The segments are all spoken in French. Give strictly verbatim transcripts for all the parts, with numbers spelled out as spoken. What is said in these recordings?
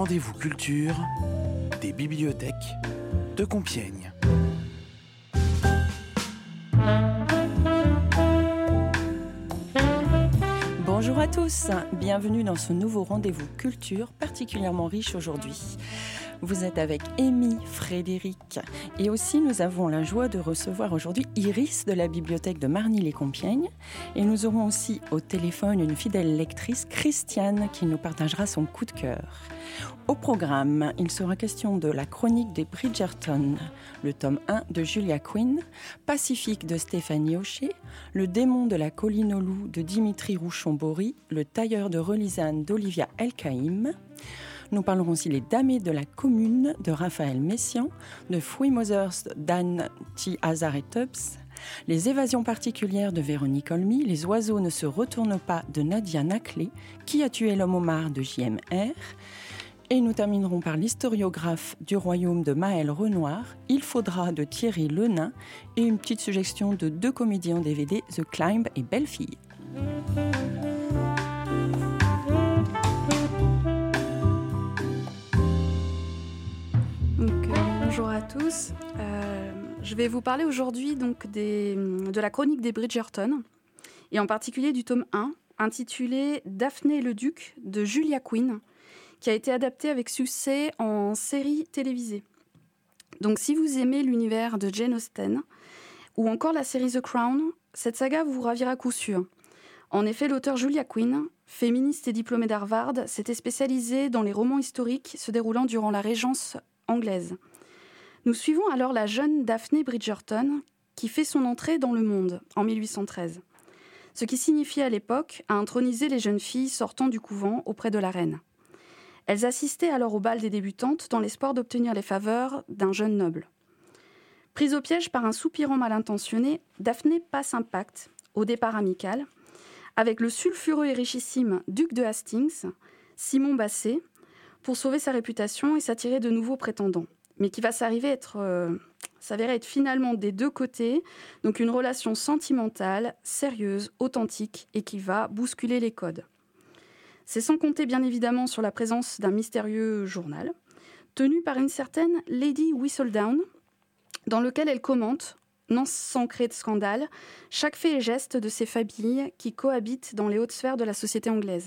rendez-vous culture des bibliothèques de Compiègne. Bonjour à tous, bienvenue dans ce nouveau rendez-vous culture particulièrement riche aujourd'hui. Vous êtes avec Amy, Frédéric et aussi nous avons la joie de recevoir aujourd'hui Iris de la bibliothèque de Marny-les-Compiègnes et nous aurons aussi au téléphone une fidèle lectrice, Christiane, qui nous partagera son coup de cœur. Au programme, il sera question de la chronique des Bridgerton, le tome un de Julia Quinn, Pacifique de Stéphanie Hoché, Le démon de la colline aux loups de Dimitri Rouchon-Bory, Le tailleur de Relisane d'Olivia Elkaïm. Nous parlerons aussi Les damnés de la commune de Raphaël Messiaen, de Three Mothers d'Anne T. Hazard et Tubbs, Les évasions particulières de Véronique Olmy, Les oiseaux ne se retournent pas de Nadia Naclé, Qui a tué l'homme au mar de J M R. Et nous terminerons par l'historiographe du royaume de Maël Renoir, Il faudra de Thierry Lenain, et une petite suggestion de deux comédies en D V D, The Climb et Belle Fille. Donc, euh, bonjour à tous. Euh, je vais vous parler aujourd'hui donc des, de la chronique des Bridgerton, et en particulier du tome un, intitulé Daphné et le Duc de Julia Quinn, qui a été adapté avec succès en série télévisée. Donc si vous aimez l'univers de Jane Austen, ou encore la série The Crown, cette saga vous ravira à coup sûr. En effet, l'auteur Julia Quinn, féministe et diplômée d'Harvard, s'était spécialisée dans les romans historiques se déroulant durant la Régence anglaise. Nous suivons alors la jeune Daphné Bridgerton, qui fait son entrée dans le monde en mille huit cent treize. Ce qui signifiait à l'époque à introniser les jeunes filles sortant du couvent auprès de la reine. Elles assistaient alors au bal des débutantes dans l'espoir d'obtenir les faveurs d'un jeune noble. Prise au piège par un soupirant mal intentionné, Daphné passe un pacte, au départ amical, avec le sulfureux et richissime duc de Hastings, Simon Basset, pour sauver sa réputation et s'attirer de nouveaux prétendants, mais qui va s'arriver être, euh, s'avérer être finalement des deux côtés, donc une relation sentimentale, sérieuse, authentique et qui va bousculer les codes. C'est sans compter bien évidemment sur la présence d'un mystérieux journal, tenu par une certaine Lady Whistledown, dans lequel elle commente, non sans créer de scandale, chaque fait et geste de ces familles qui cohabitent dans les hautes sphères de la société anglaise.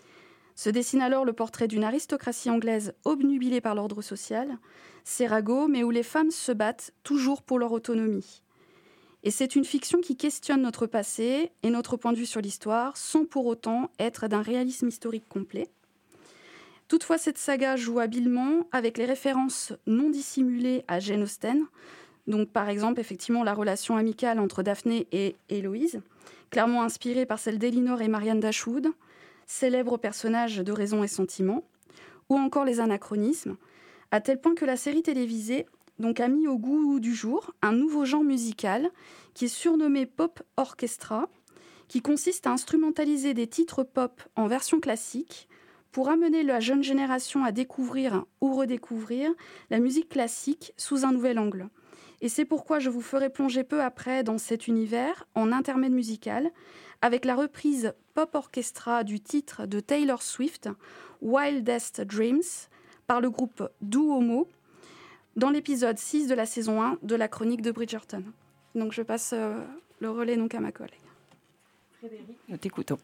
Se dessine alors le portrait d'une aristocratie anglaise obnubilée par l'ordre social, ses ragots, mais où les femmes se battent toujours pour leur autonomie. Et c'est une fiction qui questionne notre passé et notre point de vue sur l'histoire, sans pour autant être d'un réalisme historique complet. Toutefois, cette saga joue habilement avec les références non dissimulées à Jane Austen, donc par exemple effectivement la relation amicale entre Daphné et Héloïse, clairement inspirée par celle d'Elinor et Marianne Dashwood, célèbres personnages de Raison et Sentiment, ou encore les anachronismes, à tel point que la série télévisée donc, a mis au goût du jour un nouveau genre musical qui est surnommé Pop Orchestra, qui consiste à instrumentaliser des titres pop en version classique pour amener la jeune génération à découvrir ou redécouvrir la musique classique sous un nouvel angle. Et c'est pourquoi je vous ferai plonger peu après dans cet univers en intermède musical avec la reprise Pop Orchestra du titre de Taylor Swift, Wildest Dreams, par le groupe Duomo, dans l'épisode six de la saison un de la chronique de Bridgerton. Donc je passe euh, le relais donc à ma collègue. Frédéric, nous t'écoutons.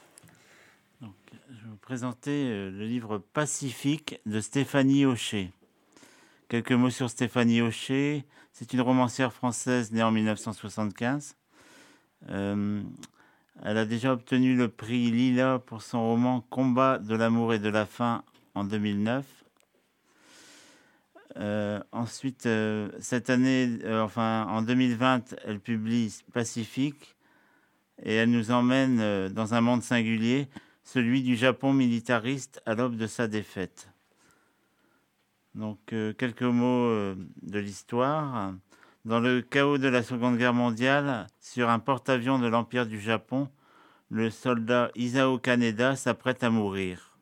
Donc, je vais vous présenter euh, le livre Pacifique de Stéphanie Hoché. Quelques mots sur Stéphanie Hoché. C'est une romancière française née en dix-neuf cent soixante-quinze. Euh, elle a déjà obtenu le prix Lila pour son roman Combat de l'amour et de la faim en deux mille neuf. Euh, ensuite, euh, cette année, euh, enfin en deux mille vingt, elle publie Pacifique et elle nous emmène euh, dans un monde singulier, celui du Japon militariste à l'aube de sa défaite. Donc, euh, quelques mots euh, de l'histoire. Dans le chaos de la Seconde Guerre mondiale, sur un porte-avions de l'Empire du Japon, le soldat Isao Kaneda s'apprête à mourir.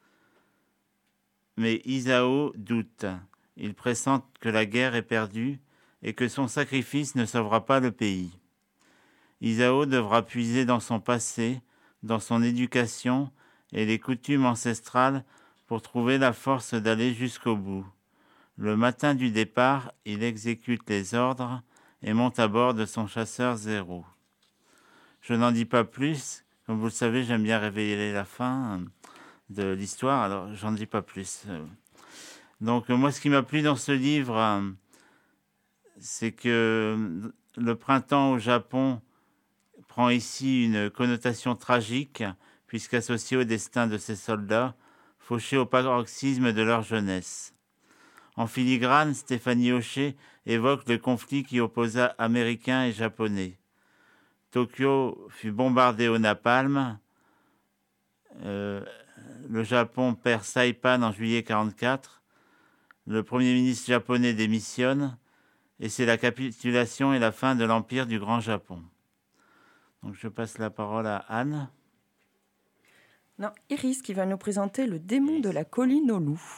Mais Isao doute. Il pressent que la guerre est perdue et que son sacrifice ne sauvera pas le pays. Isao devra puiser dans son passé, dans son éducation et les coutumes ancestrales pour trouver la force d'aller jusqu'au bout. Le matin du départ, il exécute les ordres et monte à bord de son chasseur Zéro. Je n'en dis pas plus. Comme vous le savez, j'aime bien révéler la fin de l'histoire, alors j'en dis pas plus. Donc moi, ce qui m'a plu dans ce livre, c'est que le printemps au Japon prend ici une connotation tragique, puisqu'associée au destin de ces soldats, fauchés au paroxysme de leur jeunesse. En filigrane, Stéphanie Hocher évoque le conflit qui opposa Américains et Japonais. Tokyo fut bombardé au napalm. Euh, le Japon perd Saipan en juillet mille neuf cent quarante-quatre. Le Premier ministre japonais démissionne et c'est la capitulation et la fin de l'empire du Grand Japon. Donc je passe la parole à Anne. Non, Iris qui va nous présenter Le démon de la colline au loup.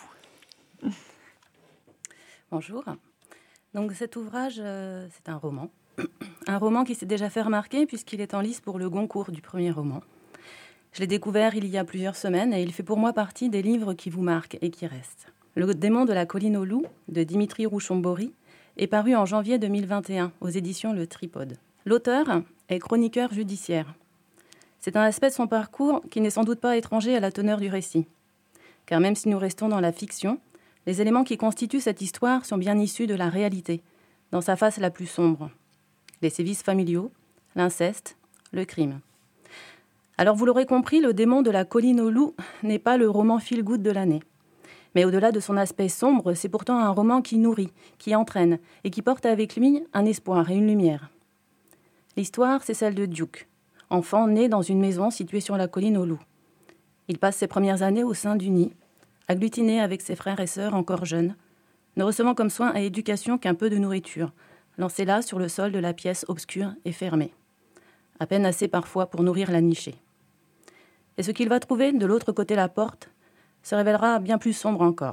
Bonjour. Donc cet ouvrage, euh, c'est un roman. Un roman qui s'est déjà fait remarquer puisqu'il est en lice pour le Goncourt du premier roman. Je l'ai découvert il y a plusieurs semaines et il fait pour moi partie des livres qui vous marquent et qui restent. Le démon de la colline au loup de Dimitri Rouchon-Bory est paru en janvier deux mille vingt et un aux éditions Le Tripode. L'auteur est chroniqueur judiciaire. C'est un aspect de son parcours qui n'est sans doute pas étranger à la teneur du récit. Car même si nous restons dans la fiction, les éléments qui constituent cette histoire sont bien issus de la réalité, dans sa face la plus sombre. Les sévices familiaux, l'inceste, le crime. Alors vous l'aurez compris, Le démon de la colline au loup n'est pas le roman feel-good de l'année. Mais au-delà de son aspect sombre, c'est pourtant un roman qui nourrit, qui entraîne et qui porte avec lui un espoir et une lumière. L'histoire, c'est celle de Duke, enfant né dans une maison située sur la colline au loup. Il passe ses premières années au sein du nid, agglutiné avec ses frères et sœurs encore jeunes, ne recevant comme soin et éducation qu'un peu de nourriture, lancée là sur le sol de la pièce obscure et fermée, à peine assez parfois pour nourrir la nichée. Et ce qu'il va trouver de l'autre côté de la porte se révélera bien plus sombre encore.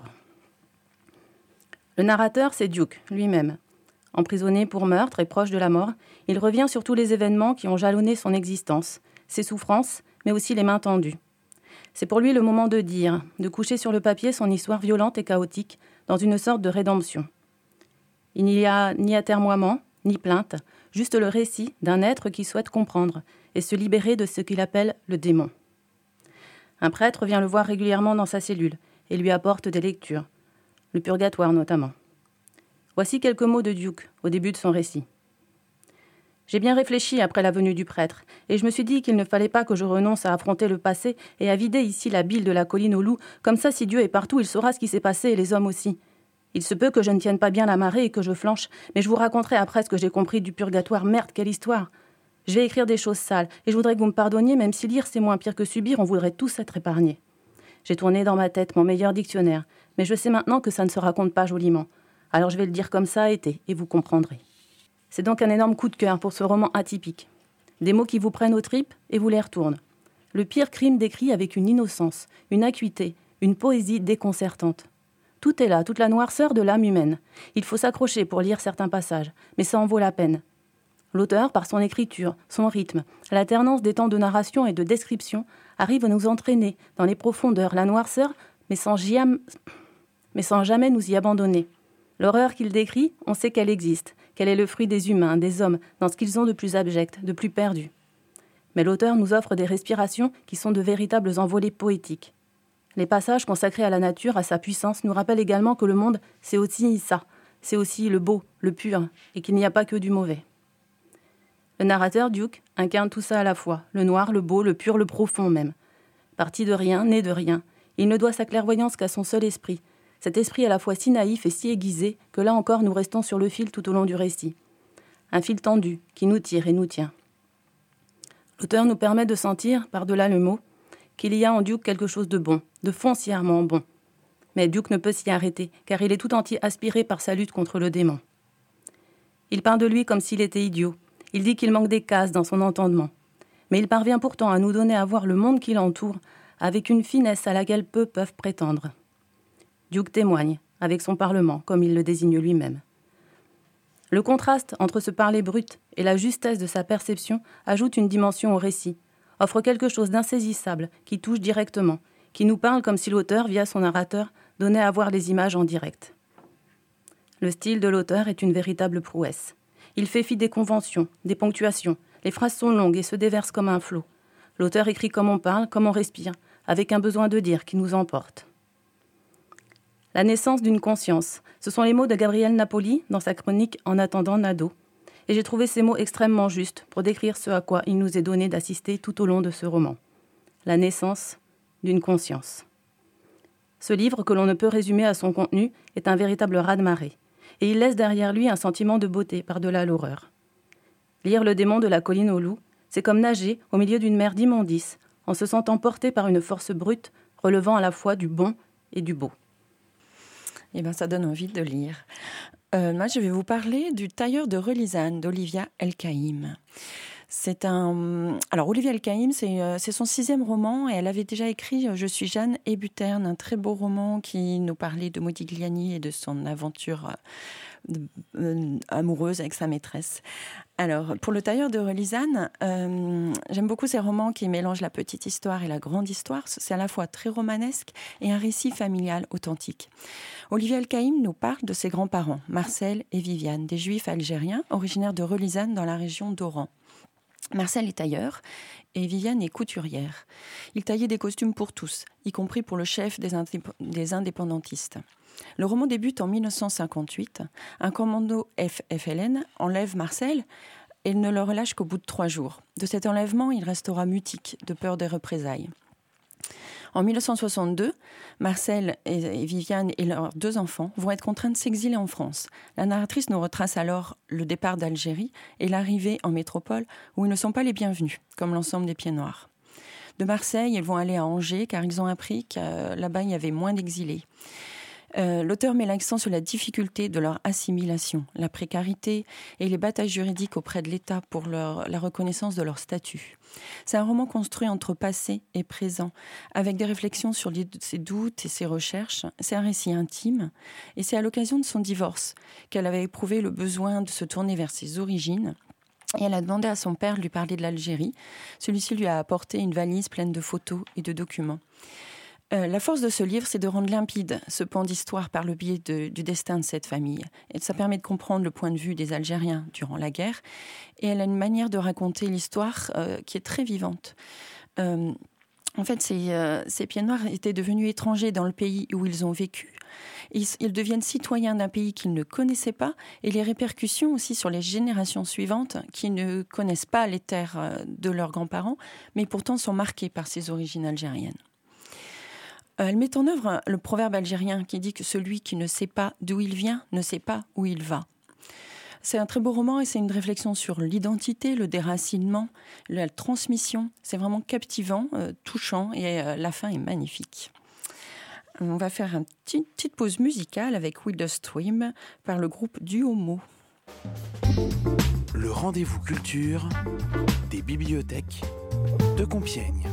Le narrateur, c'est Duke, lui-même. Emprisonné pour meurtre et proche de la mort, il revient sur tous les événements qui ont jalonné son existence, ses souffrances, mais aussi les mains tendues. C'est pour lui le moment de dire, de coucher sur le papier son histoire violente et chaotique, dans une sorte de rédemption. Il n'y a ni atermoiement, ni plainte, juste le récit d'un être qui souhaite comprendre et se libérer de ce qu'il appelle le démon. Un prêtre vient le voir régulièrement dans sa cellule et lui apporte des lectures, le purgatoire notamment. Voici quelques mots de Duke au début de son récit. J'ai bien réfléchi après la venue du prêtre, et je me suis dit qu'il ne fallait pas que je renonce à affronter le passé et à vider ici la bile de la colline au loup, comme ça si Dieu est partout, il saura ce qui s'est passé et les hommes aussi. Il se peut que je ne tienne pas bien la marée et que je flanche, mais je vous raconterai après ce que j'ai compris du purgatoire. Merde, quelle histoire! Je vais écrire des choses sales, et je voudrais que vous me pardonniez, même si lire c'est moins pire que subir, on voudrait tous être épargnés. J'ai tourné dans ma tête mon meilleur dictionnaire, mais je sais maintenant que ça ne se raconte pas joliment. Alors je vais le dire comme ça a été, et vous comprendrez. C'est donc un énorme coup de cœur pour ce roman atypique. Des mots qui vous prennent aux tripes et vous les retournent. Le pire crime décrit avec une innocence, une acuité, une poésie déconcertante. Tout est là, toute la noirceur de l'âme humaine. Il faut s'accrocher pour lire certains passages, mais ça en vaut la peine. L'auteur, par son écriture, son rythme, l'alternance des temps de narration et de description, arrive à nous entraîner dans les profondeurs, la noirceur, mais sans, giam... mais sans jamais nous y abandonner. L'horreur qu'il décrit, on sait qu'elle existe, qu'elle est le fruit des humains, des hommes, dans ce qu'ils ont de plus abject, de plus perdu. Mais l'auteur nous offre des respirations qui sont de véritables envolées poétiques. Les passages consacrés à la nature, à sa puissance, nous rappellent également que le monde, c'est aussi ça, c'est aussi le beau, le pur, et qu'il n'y a pas que du mauvais. Le narrateur, Duke, incarne tout ça à la fois, le noir, le beau, le pur, le profond même. Parti de rien, né de rien, il ne doit sa clairvoyance qu'à son seul esprit, cet esprit à la fois si naïf et si aiguisé que là encore nous restons sur le fil tout au long du récit. Un fil tendu qui nous tire et nous tient. L'auteur nous permet de sentir, par-delà le mot, qu'il y a en Duke quelque chose de bon, de foncièrement bon. Mais Duke ne peut s'y arrêter, car il est tout entier aspiré par sa lutte contre le démon. Il parle de lui comme s'il était idiot. Il dit qu'il manque des cases dans son entendement. Mais il parvient pourtant à nous donner à voir le monde qui l'entoure avec une finesse à laquelle peu peuvent prétendre. Duke témoigne, avec son parlement, comme il le désigne lui-même. Le contraste entre ce parler brut et la justesse de sa perception ajoute une dimension au récit, offre quelque chose d'insaisissable qui touche directement, qui nous parle comme si l'auteur, via son narrateur, donnait à voir les images en direct. Le style de l'auteur est une véritable prouesse. Il fait fi des conventions, des ponctuations. Les phrases sont longues et se déversent comme un flot. L'auteur écrit comme on parle, comme on respire, avec un besoin de dire qui nous emporte. La naissance d'une conscience, ce sont les mots de Gabriel Napoli dans sa chronique « En attendant Nado ». Et j'ai trouvé ces mots extrêmement justes pour décrire ce à quoi il nous est donné d'assister tout au long de ce roman. La naissance d'une conscience. Ce livre, que l'on ne peut résumer à son contenu, est un véritable raz-de-marée. Et il laisse derrière lui un sentiment de beauté par-delà l'horreur. Lire Le démon de la colline aux loups, c'est comme nager au milieu d'une mer d'immondices, en se sentant porté par une force brute, relevant à la fois du bon et du beau. Eh bien, ça donne envie de lire. Euh, moi, je vais vous parler du Tailleur de Relisane d'Olivia El-Kaïm. C'est un... Alors, Olivia El-Kaïm, c'est, euh, c'est son sixième roman et elle avait déjà écrit « Je suis Jeanne et Buterne », un très beau roman qui nous parlait de Modigliani et de son aventure euh, euh, amoureuse avec sa maîtresse. Alors, pour le Tailleur de Relisane, euh, j'aime beaucoup ces romans qui mélangent la petite histoire et la grande histoire. C'est à la fois très romanesque et un récit familial authentique. Olivia El-Kaïm nous parle de ses grands-parents, Marcel et Viviane, des Juifs algériens originaires de Relisane dans la région d'Oran. Marcel est tailleur et Viviane est couturière. Il taillait des costumes pour tous, y compris pour le chef des, indép- des indépendantistes. Le roman débute en dix-neuf cent cinquante-huit. Un commando F F L N enlève Marcel et ne le relâche qu'au bout de trois jours. De cet enlèvement, il restera mutique, de peur des représailles. En dix-neuf cent soixante-deux, Marcel et Viviane et leurs deux enfants vont être contraints de s'exiler en France. La narratrice nous retrace alors le départ d'Algérie et l'arrivée en métropole où ils ne sont pas les bienvenus, comme l'ensemble des Pieds Noirs. De Marseille, ils vont aller à Angers car ils ont appris que euh, là-bas, il y avait moins d'exilés. Euh, l'auteur met l'accent sur la difficulté de leur assimilation, la précarité et les batailles juridiques auprès de l'État pour leur, la reconnaissance de leur statut. C'est un roman construit entre passé et présent, avec des réflexions sur les, ses doutes et ses recherches. C'est un récit intime, et c'est à l'occasion de son divorce qu'elle avait éprouvé le besoin de se tourner vers ses origines. Et elle a demandé à son père de lui parler de l'Algérie. Celui-ci lui a apporté une valise pleine de photos et de documents. Euh, la force de ce livre, c'est de rendre limpide ce pan d'histoire par le biais de, du destin de cette famille. Et ça permet de comprendre le point de vue des Algériens durant la guerre. Et elle a une manière de raconter l'histoire euh, qui est très vivante. Euh, en fait, ces, euh, ces Pieds Noirs étaient devenus étrangers dans le pays où ils ont vécu. Ils, ils deviennent citoyens d'un pays qu'ils ne connaissaient pas. Et les répercussions aussi sur les générations suivantes qui ne connaissent pas les terres euh, de leurs grands-parents, mais pourtant sont marquées par ces origines algériennes. Elle met en œuvre le proverbe algérien qui dit que celui qui ne sait pas d'où il vient ne sait pas où il va. C'est un très beau roman et c'est une réflexion sur l'identité, le déracinement, la transmission. C'est vraiment captivant, euh, touchant et euh, la fin est magnifique. On va faire une petite, petite pause musicale avec Will the Stream par le groupe Duomo. Le rendez-vous culture des bibliothèques de Compiègne.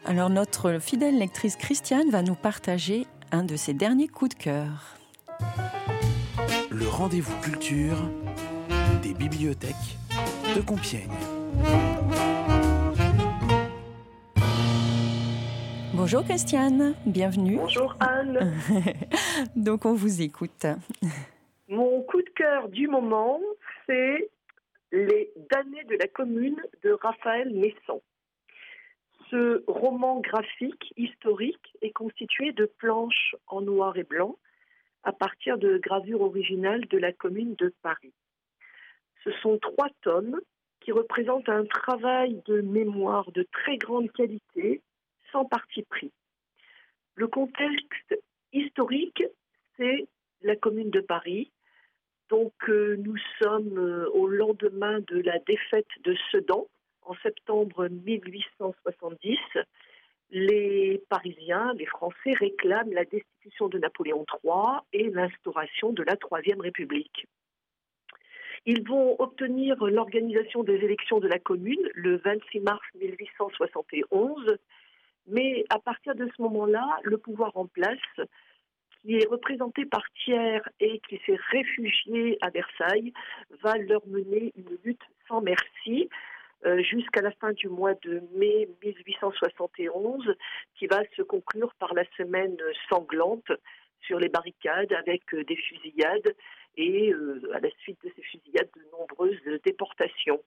Alors notre fidèle lectrice Christiane va nous partager un de ses derniers coups de cœur. Le rendez-vous culture des bibliothèques de Compiègne. Bonjour Christiane, bienvenue. Bonjour Anne. Donc on vous écoute. Mon coup de cœur du moment, c'est Les damnés de la commune de Raphaël Messon. Ce roman graphique historique est constitué de planches en noir et blanc à partir de gravures originales de la commune de Paris. Ce sont trois tomes qui représentent un travail de mémoire de très grande qualité, sans parti pris. Le contexte historique, c'est la commune de Paris. Donc euh, nous sommes euh, au lendemain de la défaite de Sedan, en septembre mille huit cent soixante-dix. Les Parisiens, les Français réclament la destitution de Napoléon trois et l'instauration de la Troisième République. Ils vont obtenir l'organisation des élections de la commune le vingt-six mars mille huit cent soixante et onze, mais à partir de ce moment-là, le pouvoir en place, qui est représenté par Thiers et qui s'est réfugié à Versailles, va leur mener une lutte sans merci euh, jusqu'à la fin du mois de mai mille huit cent soixante et onze, qui va se conclure par la semaine sanglante sur les barricades avec euh, des fusillades et euh, à la suite de ces fusillades, de nombreuses déportations.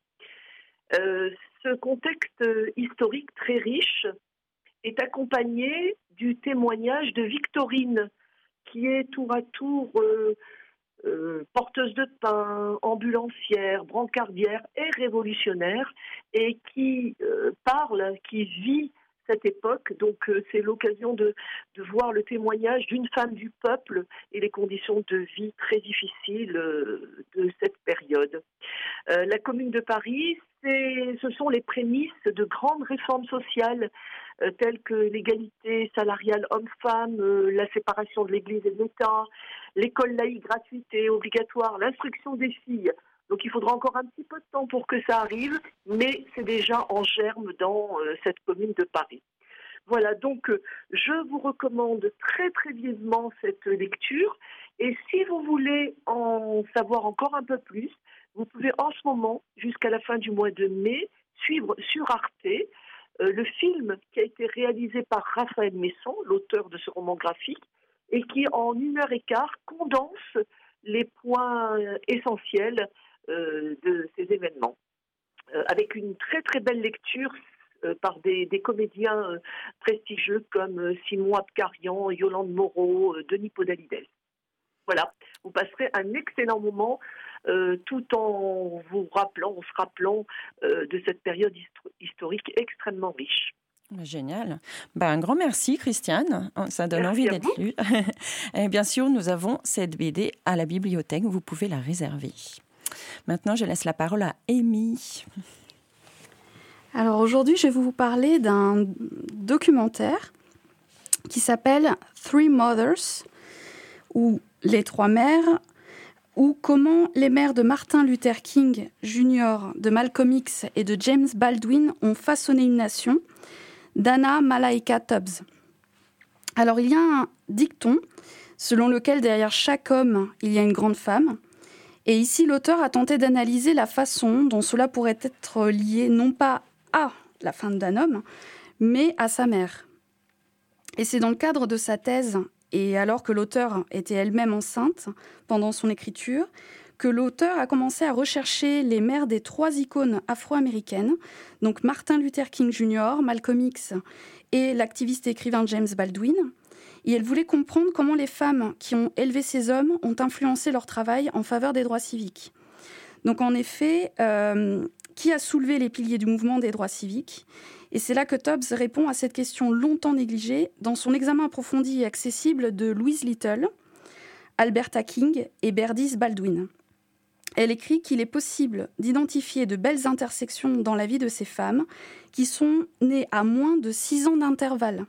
Euh, ce contexte historique très riche est accompagné du témoignage de Victorine, qui est tour à tour euh, euh, porteuse de pain, ambulancière, brancardière et révolutionnaire, et qui euh, parle, qui vit cette époque. Donc euh, c'est l'occasion de, de voir le témoignage d'une femme du peuple et les conditions de vie très difficiles euh, de cette période. Euh, la Commune de Paris, c'est, ce sont les prémices de grandes réformes sociales euh, telles que l'égalité salariale homme-femme, euh, la séparation de l'Église et de l'État, l'école laïque gratuite et obligatoire, l'instruction des filles. Donc il faudra encore un petit peu de temps pour que ça arrive, mais c'est déjà en germe dans euh, cette commune de Paris. Voilà, donc euh, je vous recommande très très vivement cette lecture. Et si vous voulez en savoir encore un peu plus, vous pouvez en ce moment, jusqu'à la fin du mois de mai, suivre sur Arte euh, le film qui a été réalisé par Raphaël Messon, l'auteur de ce roman graphique, et qui en une heure et quart condense les points essentiels euh, de ces événements, euh, avec une très très belle lecture euh, par des, des comédiens euh, prestigieux comme euh, Simon Abkarian, Yolande Moreau, euh, Denis Podalides. Voilà, vous passerez un excellent moment euh, tout en vous rappelant, en se rappelant euh, de cette période histo- historique extrêmement riche. Génial. Ben, un grand merci, Christiane. Ça donne Merci envie à d'être vous. lu. Et bien sûr, nous avons cette B D à la bibliothèque. Vous pouvez la réserver. Maintenant, je laisse la parole à Amy. Alors aujourd'hui, je vais vous parler d'un documentaire qui s'appelle Three Mothers, ou Les Trois Mères, ou comment les mères de Martin Luther King Junior, de Malcolm X et de James Baldwin ont façonné une nation, d'Anna Malaika Tubbs. Alors, il y a un dicton selon lequel derrière chaque homme, il y a une grande femme. Et ici, l'auteur a tenté d'analyser la façon dont cela pourrait être lié non pas à la femme d'un homme, mais à sa mère. Et c'est dans le cadre de sa thèse, et alors que l'auteur était elle-même enceinte pendant son écriture, que l'auteur a commencé à rechercher les mères des trois icônes afro-américaines, donc Martin Luther King Junior, Malcolm X et l'activiste et écrivain James Baldwin. Et elle voulait comprendre comment les femmes qui ont élevé ces hommes ont influencé leur travail en faveur des droits civiques. Donc en effet, euh, qui a soulevé les piliers du mouvement des droits civiques ? Et c'est là que Tubbs répond à cette question longtemps négligée dans son examen approfondi et accessible de Louise Little, Alberta King et Berdys Baldwin. Elle écrit qu'il est possible d'identifier de belles intersections dans la vie de ces femmes qui sont nées à moins de six ans d'intervalle.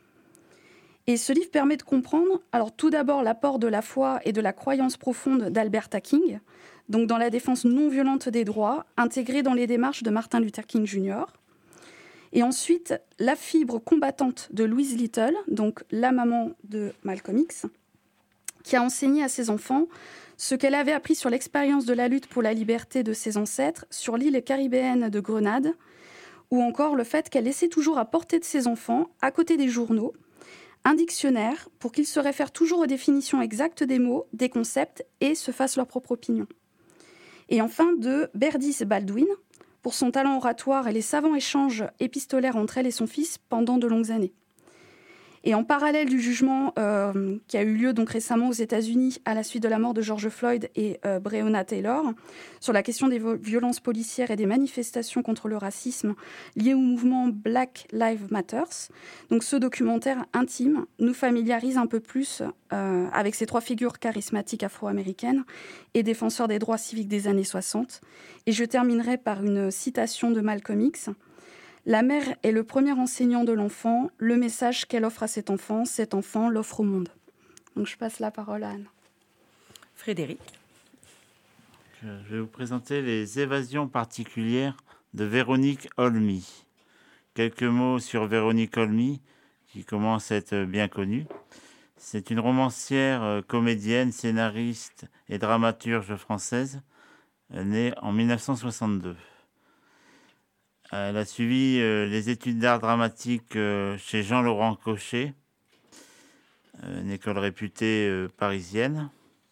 Et ce livre permet de comprendre, alors tout d'abord l'apport de la foi et de la croyance profonde d'Alberta King, donc dans la défense non violente des droits, intégrée dans les démarches de Martin Luther King Junior, Et ensuite, la fibre combattante de Louise Little, donc la maman de Malcolm X, qui a enseigné à ses enfants ce qu'elle avait appris sur l'expérience de la lutte pour la liberté de ses ancêtres sur l'île caribéenne de Grenade, ou encore le fait qu'elle laissait toujours à portée de ses enfants, à côté des journaux, un dictionnaire pour qu'ils se réfèrent toujours aux définitions exactes des mots, des concepts et se fassent leur propre opinion. Et enfin de Berdis Baldwin, pour son talent oratoire et les savants échanges épistolaires entre elle et son fils pendant de longues années. Et en parallèle du jugement euh, qui a eu lieu donc récemment aux États-Unis à la suite de la mort de George Floyd et euh, Breonna Taylor, sur la question des violences policières et des manifestations contre le racisme liées au mouvement Black Lives Matter, donc ce documentaire intime nous familiarise un peu plus euh, avec ces trois figures charismatiques afro-américaines et défenseurs des droits civiques des années soixante. Et je terminerai par une citation de Malcolm X. La mère est le premier enseignant de l'enfant. Le message qu'elle offre à cet enfant, cet enfant l'offre au monde. Donc je passe la parole à Anne. Frédéric. Je vais vous présenter les évasions particulières de Véronique Olmy. Quelques mots sur Véronique Olmy, qui commence à être bien connue. C'est une romancière, comédienne, scénariste et dramaturge française, née en mille neuf cent soixante-deux. Elle a suivi euh, les études d'art dramatique euh, chez Jean-Laurent Cochet, euh, une école réputée euh, parisienne.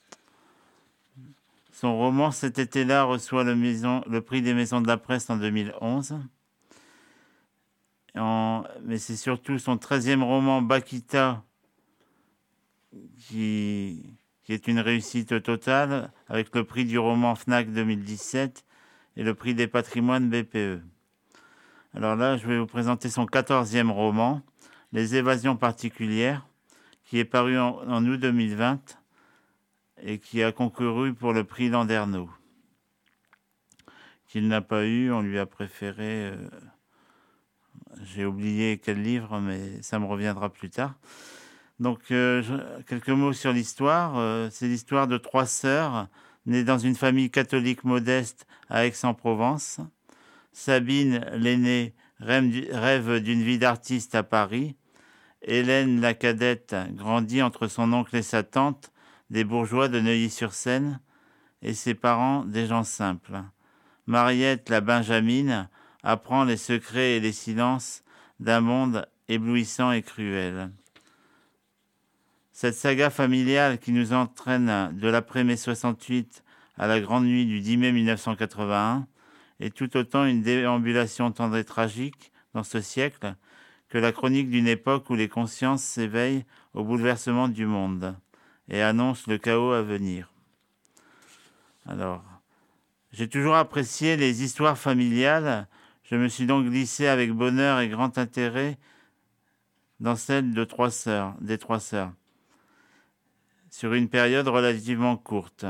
Son roman Cet été-là reçoit le, maison, le prix des Maisons de la Presse en deux mille onze. En, mais c'est surtout son treizième roman Bakita qui, qui est une réussite totale, avec le prix du roman Fnac deux mille dix-sept et le prix des patrimoines B P E. Alors là, je vais vous présenter son quatorzième roman, Les évasions particulières, qui est paru en, en août deux mille vingt et qui a concouru pour le prix Landerneau. Qu'il n'a pas eu, on lui a préféré... Euh, j'ai oublié quel livre, mais ça me reviendra plus tard. Donc, euh, je, quelques mots sur l'histoire. Euh, c'est l'histoire de trois sœurs nées dans une famille catholique modeste à Aix-en-Provence. Sabine, l'aînée, rêve d'une vie d'artiste à Paris. Hélène, la cadette, grandit entre son oncle et sa tante, des bourgeois de Neuilly-sur-Seine, et ses parents, des gens simples. Mariette, la benjamine, apprend les secrets et les silences d'un monde éblouissant et cruel. Cette saga familiale qui nous entraîne de l'après-mai soixante-huit à la grande nuit du dix mai mille neuf cent quatre-vingt-un est tout autant une déambulation tendre et tragique dans ce siècle que la chronique d'une époque où les consciences s'éveillent au bouleversement du monde et annoncent le chaos à venir. Alors, j'ai toujours apprécié les histoires familiales. Je me suis donc glissé avec bonheur et grand intérêt dans celle de trois sœurs, des trois sœurs, sur une période relativement courte.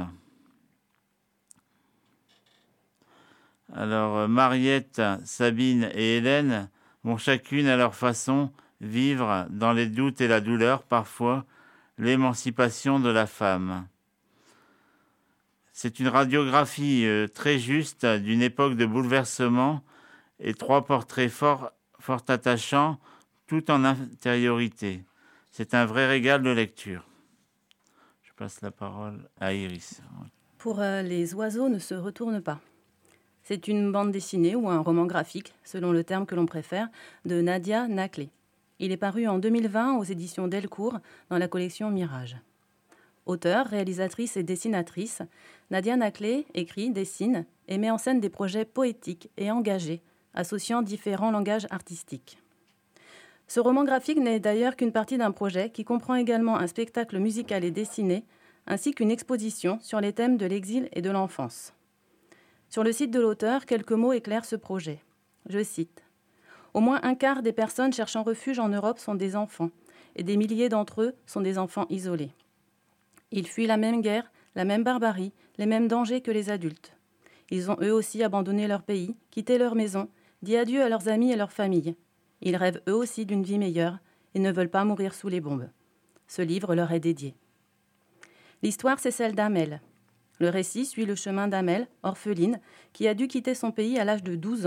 Alors, Mariette, Sabine et Hélène vont chacune à leur façon vivre dans les doutes et la douleur, parfois, l'émancipation de la femme. C'est une radiographie euh, très juste d'une époque de bouleversement et trois portraits fort, fort attachants, tout en intériorité. C'est un vrai régal de lecture. Je passe la parole à Iris. Pour euh, Les oiseaux ne se retournent pas. C'est une bande dessinée ou un roman graphique, selon le terme que l'on préfère, de Nadia Naclé. Il est paru en deux mille vingt aux éditions Delcourt dans la collection Mirage. Auteure, réalisatrice et dessinatrice, Nadia Naclé écrit, dessine et met en scène des projets poétiques et engagés, associant différents langages artistiques. Ce roman graphique n'est d'ailleurs qu'une partie d'un projet qui comprend également un spectacle musical et dessiné, ainsi qu'une exposition sur les thèmes de l'exil et de l'enfance. Sur le site de l'auteur, quelques mots éclairent ce projet. Je cite. « Au moins un quart des personnes cherchant refuge en Europe sont des enfants, et des milliers d'entre eux sont des enfants isolés. Ils fuient la même guerre, la même barbarie, les mêmes dangers que les adultes. Ils ont eux aussi abandonné leur pays, quitté leur maison, dit adieu à leurs amis et leurs familles. Ils rêvent eux aussi d'une vie meilleure et ne veulent pas mourir sous les bombes. Ce livre leur est dédié. » L'histoire, c'est celle d'Amel. Le récit suit le chemin d'Amel, orpheline, qui a dû quitter son pays à l'âge de douze ans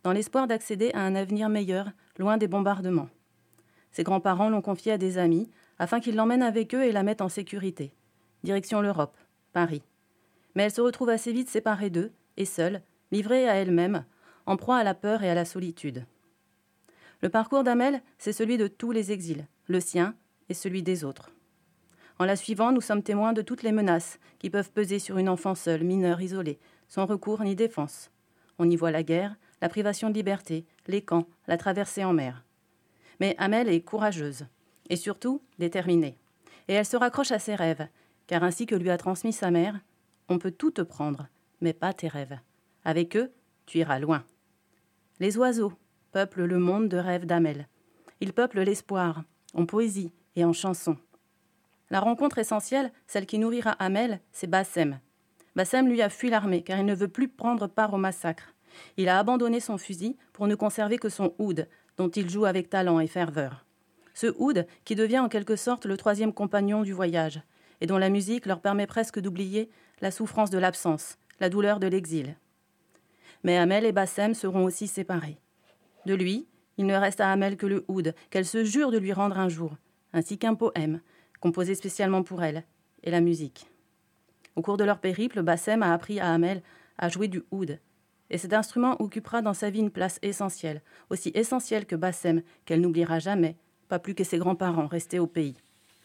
dans l'espoir d'accéder à un avenir meilleur, loin des bombardements. Ses grands-parents l'ont confiée à des amis, afin qu'ils l'emmènent avec eux et la mettent en sécurité. Direction l'Europe, Paris. Mais elle se retrouve assez vite séparée d'eux, et seule, livrée à elle-même, en proie à la peur et à la solitude. Le parcours d'Amel, c'est celui de tous les exils, le sien et celui des autres. En la suivant, nous sommes témoins de toutes les menaces qui peuvent peser sur une enfant seule, mineure, isolée, sans recours ni défense. On y voit la guerre, la privation de liberté, les camps, la traversée en mer. Mais Amel est courageuse et surtout déterminée. Et elle se raccroche à ses rêves, car ainsi que lui a transmis sa mère, on peut tout te prendre, mais pas tes rêves. Avec eux, tu iras loin. Les oiseaux peuplent le monde de rêves d'Amel. Ils peuplent l'espoir, en poésie et en chanson. La rencontre essentielle, celle qui nourrira Amel, c'est Bassem. Bassem lui a fui l'armée, car il ne veut plus prendre part au massacre. Il a abandonné son fusil pour ne conserver que son oud, dont il joue avec talent et ferveur. Ce oud qui devient en quelque sorte le troisième compagnon du voyage, et dont la musique leur permet presque d'oublier la souffrance de l'absence, la douleur de l'exil. Mais Amel et Bassem seront aussi séparés. De lui, il ne reste à Amel que le oud, qu'elle se jure de lui rendre un jour, ainsi qu'un poème, composé spécialement pour elle, et la musique. Au cours de leur périple, Bassem a appris à Amel à jouer du oud, et cet instrument occupera dans sa vie une place essentielle, aussi essentielle que Bassem, qu'elle n'oubliera jamais, pas plus que ses grands-parents restés au pays.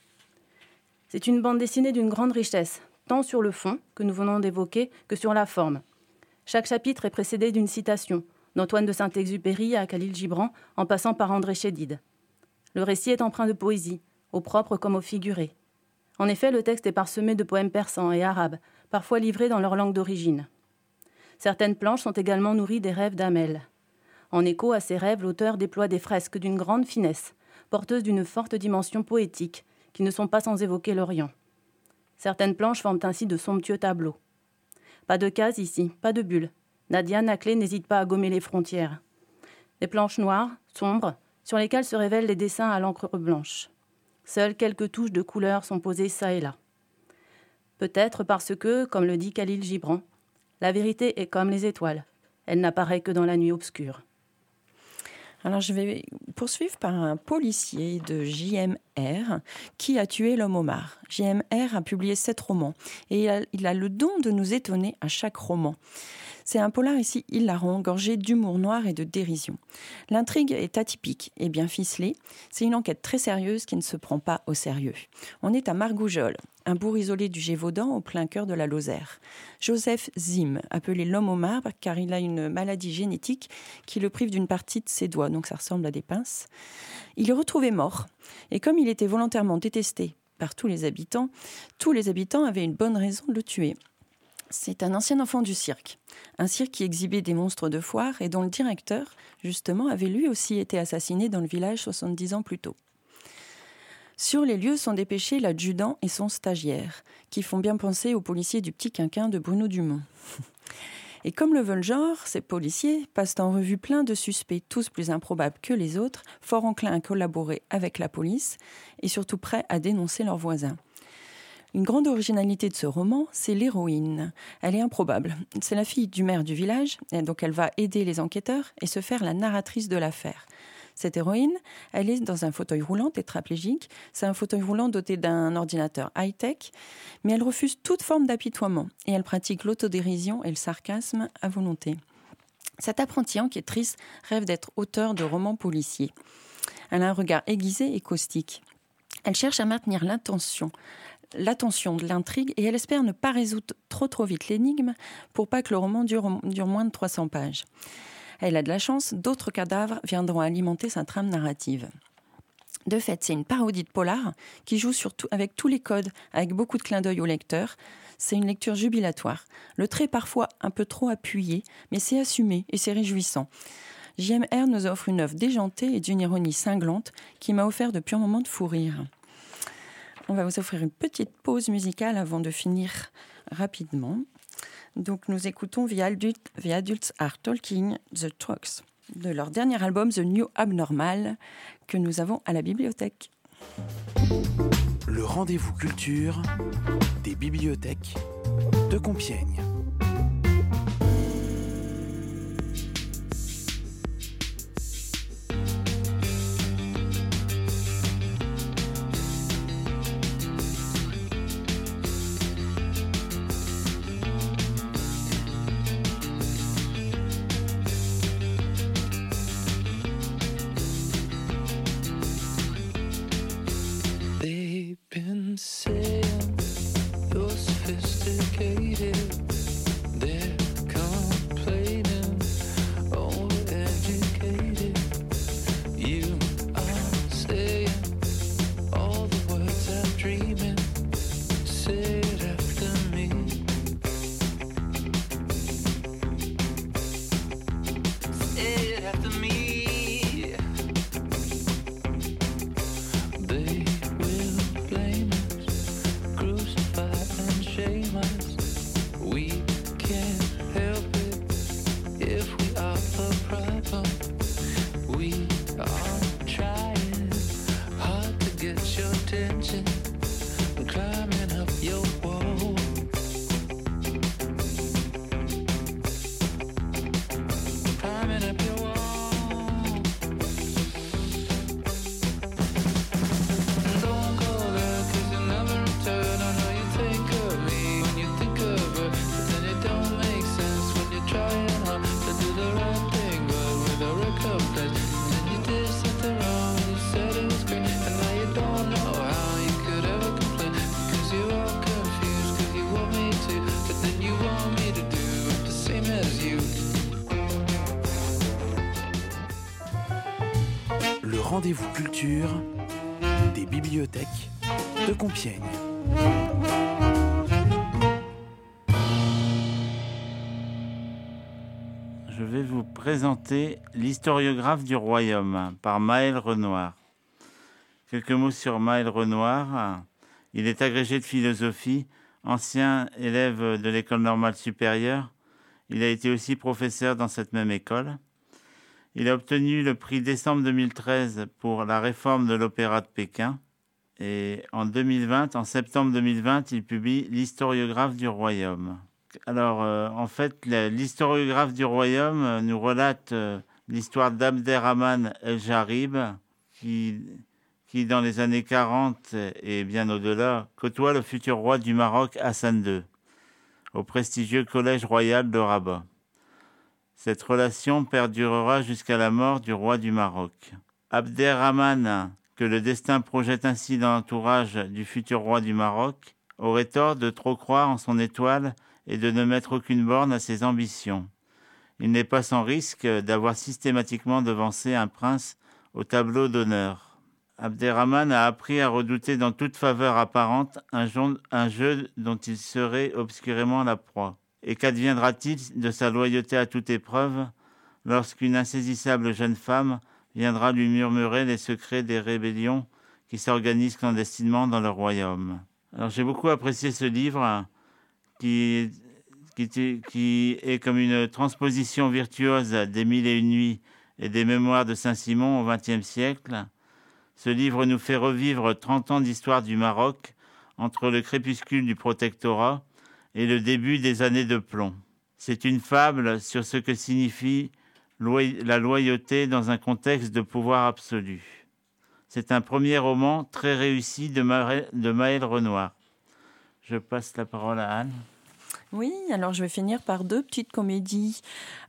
C'est une bande dessinée d'une grande richesse, tant sur le fond, que nous venons d'évoquer, que sur la forme. Chaque chapitre est précédé d'une citation, d'Antoine de Saint-Exupéry à Khalil Gibran, en passant par André Chédid. Le récit est empreint de poésie, au propre comme au figuré. En effet, le texte est parsemé de poèmes persans et arabes, parfois livrés dans leur langue d'origine. Certaines planches sont également nourries des rêves d'Amel. En écho à ces rêves, l'auteur déploie des fresques d'une grande finesse, porteuses d'une forte dimension poétique, qui ne sont pas sans évoquer l'Orient. Certaines planches forment ainsi de somptueux tableaux. Pas de cases ici, pas de bulles. Nadia Naclé n'hésite pas à gommer les frontières. Des planches noires, sombres, sur lesquelles se révèlent les dessins à l'encre blanche. Seules quelques touches de couleur sont posées çà et là. Peut-être parce que, comme le dit Khalil Gibran, la vérité est comme les étoiles. Elle n'apparaît que dans la nuit obscure. Alors je vais poursuivre par un policier de J M R qui a tué l'homme Omar. J M R a publié sept romans et il a, il a le don de nous étonner à chaque roman. C'est un polar ici hilarant, gorgé d'humour noir et de dérision. L'intrigue est atypique et bien ficelée. C'est une enquête très sérieuse qui ne se prend pas au sérieux. On est à Margoujol, un bourg isolé du Gévaudan au plein cœur de la Lozère. Joseph Zim, appelé l'homme Omar car il a une maladie génétique qui le prive d'une partie de ses doigts, donc ça ressemble à des pinces. Il est retrouvé mort et comme il était volontairement détesté par tous les habitants, tous les habitants avaient une bonne raison de le tuer. C'est un ancien enfant du cirque, un cirque qui exhibait des monstres de foire et dont le directeur, justement, avait lui aussi été assassiné dans le village soixante-dix ans plus tôt. Sur les lieux sont dépêchés l'adjudant et son stagiaire, qui font bien penser aux policiers du Petit Quinquin de Bruno Dumont. Et comme le veut le genre, ces policiers passent en revue plein de suspects, tous plus improbables que les autres, fort enclins à collaborer avec la police et surtout prêts à dénoncer leurs voisins. Une grande originalité de ce roman, c'est l'héroïne. Elle est improbable. C'est la fille du maire du village, et donc elle va aider les enquêteurs et se faire la narratrice de l'affaire. Cette héroïne, elle est dans un fauteuil roulant tétraplégique. C'est un fauteuil roulant doté d'un ordinateur high-tech, mais elle refuse toute forme d'apitoiement et elle pratique l'autodérision et le sarcasme à volonté. Cette apprentie enquêtrice rêve d'être auteure de romans policiers. Elle a un regard aiguisé et caustique. Elle cherche à maintenir l'intention, l'attention de l'intrigue et elle espère ne pas résoudre trop trop vite l'énigme pour pas que le roman dure, dure moins de trois cents pages. Elle a de la chance, d'autres cadavres viendront alimenter sa trame narrative. De fait, c'est une parodie de polar qui joue surtout avec tous les codes, avec beaucoup de clins d'œil au lecteur. C'est une lecture jubilatoire. Le trait est parfois un peu trop appuyé, mais c'est assumé et c'est réjouissant. J M R nous offre une œuvre déjantée et d'une ironie cinglante qui m'a offert de purs moments de fou rire. On va vous offrir une petite pause musicale avant de finir rapidement. Donc nous écoutons The Adults, The Adults Are Talking, The Trucks, de leur dernier album The New Abnormal, que nous avons à la bibliothèque. Le rendez-vous culture des bibliothèques de Compiègne. saying you're sophisticated. They're complaining, overeducated. You are saying all the words I'm dreaming. Say it after me. Say it after me. They will blame us, crucify and shame us. We can't help it if we are the problem. We are trying hard to get your attention, climbing up your wall. Climbing up your wall. Don't go there, 'cause you never return. I know you think of me when you think of her, but then it don't make sense when you're trying hard to do the right thing, but with a record place. Then you did something wrong and you said it was great, and now you don't know how you could ever complain, because you are confused, 'cause you want me to, but then you want me to do the same as you. Le rendez-vous culture des bibliothèques de Compiègne. Je vais vous présenter l'historiographe du royaume par Maël Renoir. Quelques mots sur Maël Renoir. Il est agrégé de philosophie, ancien élève de l'école normale supérieure. Il a été aussi professeur dans cette même école. Il a obtenu le prix décembre deux mille treize pour la réforme de l'opéra de Pékin. Et en deux mille vingt, en septembre deux mille vingt, il publie l'historiographe du royaume. Alors, euh, en fait, la- l'historiographe du royaume euh, nous relate euh, l'histoire d'Abderrahman El-Jarib, qui, qui, dans les années quarante et bien au-delà, côtoie le futur roi du Maroc, Hassan deux, au prestigieux collège royal de Rabat. Cette relation perdurera jusqu'à la mort du roi du Maroc. Abderrahman, que le destin projette ainsi dans l'entourage du futur roi du Maroc, aurait tort de trop croire en son étoile et de ne mettre aucune borne à ses ambitions. Il n'est pas sans risque d'avoir systématiquement devancé un prince au tableau d'honneur. Abderrahman a appris à redouter dans toute faveur apparente un jeu, un jeu dont il serait obscurément la proie. Et qu'adviendra-t-il de sa loyauté à toute épreuve lorsqu'une insaisissable jeune femme viendra lui murmurer les secrets des rébellions qui s'organisent clandestinement dans le royaume? Alors j'ai beaucoup apprécié ce livre qui, qui, qui est comme une transposition virtuose des Mille et une nuits et des Mémoires de Saint-Simon au vingtième siècle. Ce livre nous fait revivre trente ans d'histoire du Maroc entre le crépuscule du protectorat et le début des années de plomb. C'est une fable sur ce que signifie loy- la loyauté dans un contexte de pouvoir absolu. C'est un premier roman très réussi de, Ma- de Maël Renoir. Je passe la parole à Anne. Oui, alors je vais finir par deux petites comédies.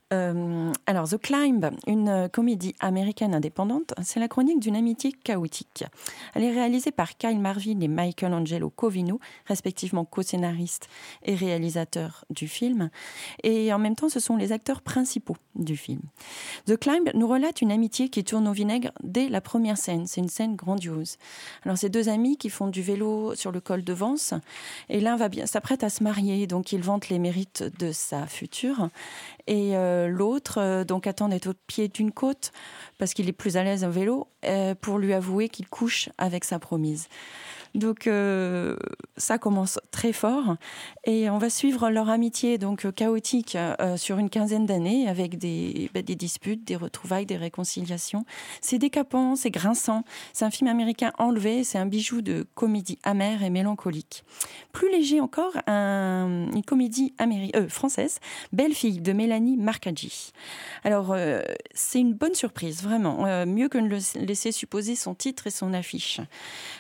Euh, alors, The Climb, une comédie américaine indépendante, c'est la chronique d'une amitié chaotique. Elle est réalisée par Kyle Marvin et Michael Angelo Covino, respectivement co-scénaristes et réalisateurs du film. Et en même temps, ce sont les acteurs principaux du film. The Climb nous relate une amitié qui tourne au vinaigre dès la première scène. C'est une scène grandiose. Alors, c'est deux amis qui font du vélo sur le col de Vence. Et l'un va bien, s'apprête à se marier, donc il vante les mérites de sa future. Et euh, l'autre, euh, donc, attend d'être au pied d'une côte parce qu'il est plus à l'aise en vélo euh, pour lui avouer qu'il couche avec sa promise. Donc euh, ça commence très fort et on va suivre leur amitié donc euh, chaotique euh, sur une quinzaine d'années avec des, bah, des disputes, des retrouvailles, des réconciliations. C'est décapant, c'est grinçant. C'est un film américain enlevé, c'est un bijou de comédie amère et mélancolique. Plus léger encore, un, une comédie améri- euh, française, Belle fille de Mélanie Marcaggi. Alors euh, c'est une bonne surprise, vraiment, euh, mieux que de le laisser supposer son titre et son affiche.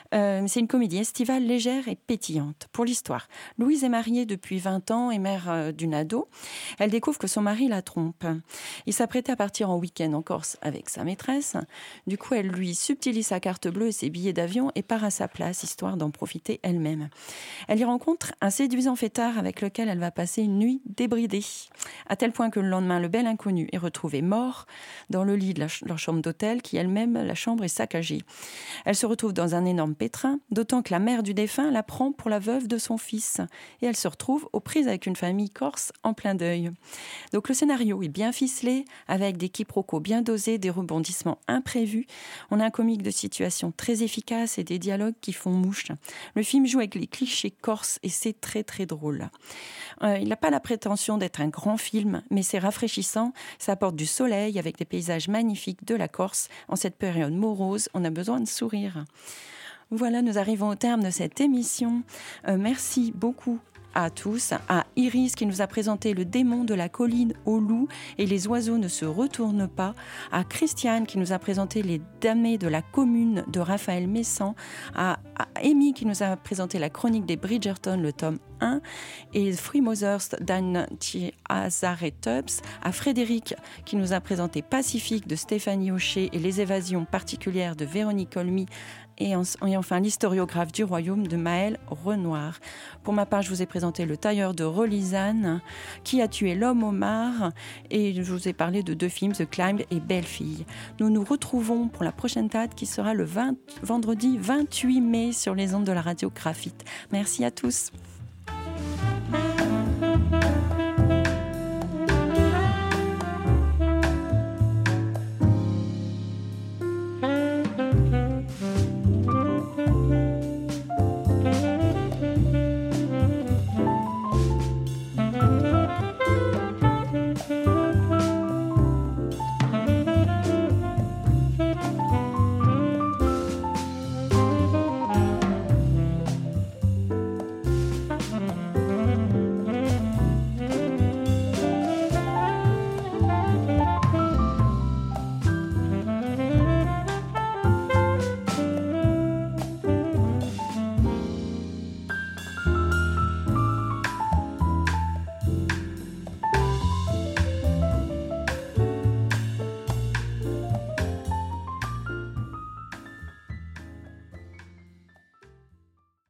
Euh, c'est une comédie estivale légère et pétillante. Pour l'histoire, Louise est mariée depuis vingt ans et mère euh, d'une ado. Elle découvre que son mari la trompe. Il s'apprêtait à partir en week-end en Corse avec sa maîtresse. Du coup, elle lui subtilise sa carte bleue et ses billets d'avion et part à sa place, histoire d'en profiter elle-même. Elle y rencontre un séduisant fêtard avec lequel elle va passer une nuit débridée. À tel point que le lendemain, le bel inconnu est retrouvé mort dans le lit de la ch- leur chambre d'hôtel, qui elle-même, la chambre est saccagée. Elle se retrouve dans un énorme pétrin, d'autant que la mère du défunt la prend pour la veuve de son fils. Et elle se retrouve aux prises avec une famille corse en plein deuil. Donc le scénario est bien ficelé, avec des quiproquos bien dosés, des rebondissements imprévus. On a un comique de situation très efficace et des dialogues qui font mouche. Le film joue avec les clichés corses et c'est très très drôle. Euh, il n'a pas la prétention d'être un grand film, mais c'est rafraîchissant. Ça apporte du soleil avec des paysages magnifiques de la Corse. En cette période morose, on a besoin de sourire. Voilà, nous arrivons au terme de cette émission. Euh, merci beaucoup à tous, à Iris qui nous a présenté Le démon de la colline au loup et les oiseaux ne se retournent pas, à Christiane qui nous a présenté Les damnés de la commune de Raphaël Messan, à, à Amy qui nous a présenté La chronique des Bridgerton, le tome un, et Free Mothers d'Anne Azaré Tubbs, à Frédéric qui nous a présenté Pacifique de Stéphanie Hochet et Les évasions particulières de Véronique Olmy, et, en, et enfin l'historiographe du royaume de Maëlle Renoir. Pour ma part, je vous ai présenté Le tailleur de Rolisane, Qui a tué l'homme au mar, et je vous ai parlé de deux films, The Climb et Belle Fille. Nous nous retrouvons pour la prochaine date qui sera le vingt, vendredi vingt-huit mai sur les ondes de la radio Graphite. Merci à tous.